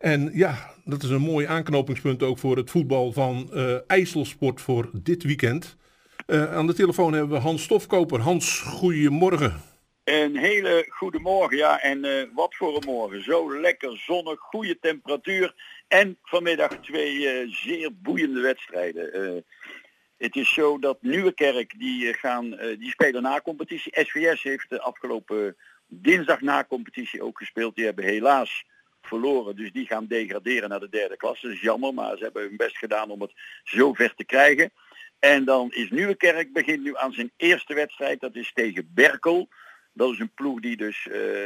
En ja, dat is een mooi aanknopingspunt ook voor het voetbal van IJsselsport voor dit weekend. Aan de telefoon hebben we Hans Stofkoper. Hans, goedemorgen. Een hele goede morgen, ja. En wat voor een morgen. Zo lekker zonnig, goede temperatuur. En vanmiddag twee zeer boeiende wedstrijden. Het is zo dat Nieuwekerk, die spelen na competitie. SVS heeft de afgelopen dinsdag na competitie ook gespeeld. Die hebben helaas verloren. Dus die gaan degraderen naar de derde klasse. Dat is jammer, maar ze hebben hun best gedaan om het zo ver te krijgen. En dan is Nieuwekerk begint nu aan zijn eerste wedstrijd. Dat is tegen Berkel. Dat is een ploeg die dus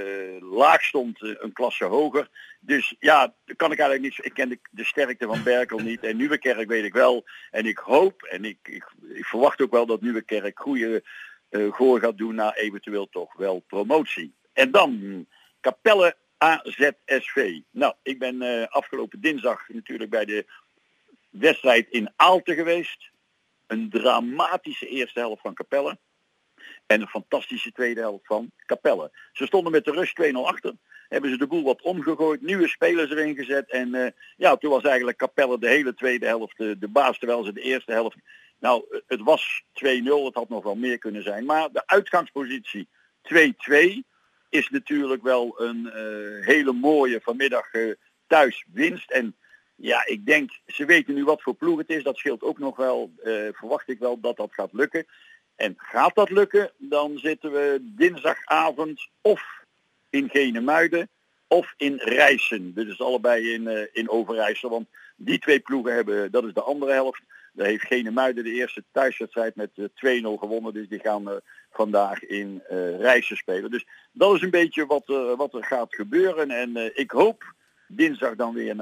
laag stond, een klasse hoger. Dus ja, dat kan ik eigenlijk niet. Ik ken de sterkte van Berkel niet. En Nieuwekerk weet ik wel. En ik hoop en ik verwacht ook wel dat Nieuwekerk goede goal gaat doen naar eventueel toch wel promotie. En dan Capelle AZSV. Nou, ik ben afgelopen dinsdag natuurlijk bij de wedstrijd in Aalten geweest. Een dramatische eerste helft van Capelle. En een fantastische tweede helft van Capelle. Ze stonden met de rust 2-0 achter. Hebben ze de boel wat omgegooid. Nieuwe spelers erin gezet. En toen was eigenlijk Capelle de hele tweede helft de baas. Terwijl ze de eerste helft... Nou, het was 2-0. Het had nog wel meer kunnen zijn. Maar de uitgangspositie 2-2 is natuurlijk wel een hele mooie vanmiddag thuis winst. En ja, ik denk, ze weten nu wat voor ploeg het is. Dat scheelt ook nog wel. Verwacht ik wel dat dat gaat lukken. En gaat dat lukken, dan zitten we dinsdagavond of in Genemuiden of in Rijssen. Dit is allebei in Overijssel. Want die twee ploegen hebben, dat is de andere helft. Daar heeft Genemuiden de eerste thuiswedstrijd met 2-0 gewonnen. Dus die gaan vandaag in Rijssen spelen. Dus dat is een beetje wat er gaat gebeuren. En ik hoop dinsdag dan weer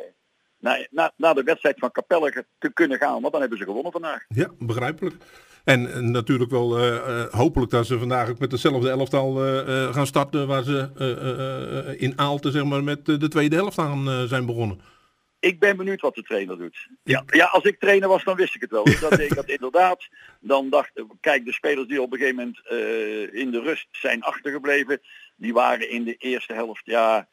naar de wedstrijd van Capelle te kunnen gaan. Want dan hebben ze gewonnen vandaag. Ja, begrijpelijk. En natuurlijk wel hopelijk dat ze vandaag ook met hetzelfde elftal gaan starten waar ze in Aalten zeg maar, met de tweede helft aan zijn begonnen. Ik ben benieuwd wat de trainer doet. Ja, als ik trainer was, dan wist ik het wel. Dus dat deed ik dat inderdaad. Dan dacht kijk, de spelers die op een gegeven moment in de rust zijn achtergebleven, die waren in de eerste helft,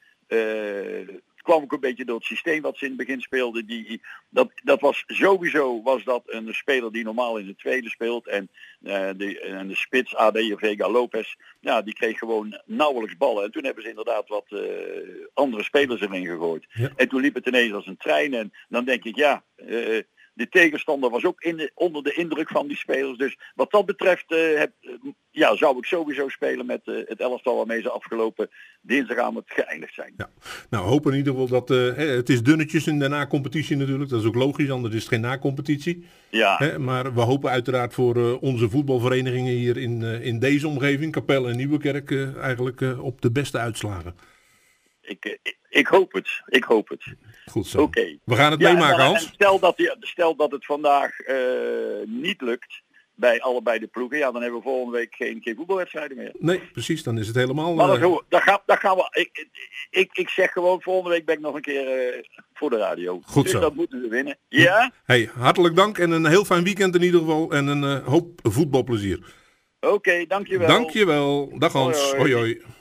het kwam ook een beetje door het systeem wat ze in het begin speelden. Dat was sowieso dat een speler die normaal in de tweede speelt. En de spits AD Vega Lopez, ja, die kreeg gewoon nauwelijks ballen. En toen hebben ze inderdaad wat andere spelers erin gegooid. Ja. En toen liep het ineens als een trein. En dan denk ik, de tegenstander was ook onder de indruk van die spelers. Dus wat dat betreft zou ik sowieso spelen met het elftal waarmee ze afgelopen dinsdagavond geëindigd zijn. Ja. Nou, hopen in ieder geval dat het is dunnetjes in de na-competitie natuurlijk. Dat is ook logisch, anders is het geen na-competitie. Ja. Maar we hopen uiteraard voor onze voetbalverenigingen hier in deze omgeving, Capelle en Nieuwekerk, eigenlijk op de beste uitslagen. Ik hoop het. Goed zo. Okay. We gaan het meemaken, Hans. En stel dat het vandaag niet lukt bij allebei de ploegen, ja, dan hebben we volgende week geen voetbalwedstrijden meer. Nee, precies, dan is het helemaal... Maar dat gaan we... Ik zeg gewoon, volgende week ben ik nog een keer voor de radio. Goed dus zo. Dat moeten we winnen. Ja? Hey, hartelijk dank en een heel fijn weekend in ieder geval en een hoop voetbalplezier. Oké, dankjewel. Dankjewel. Dag Hans. Hoi hoi.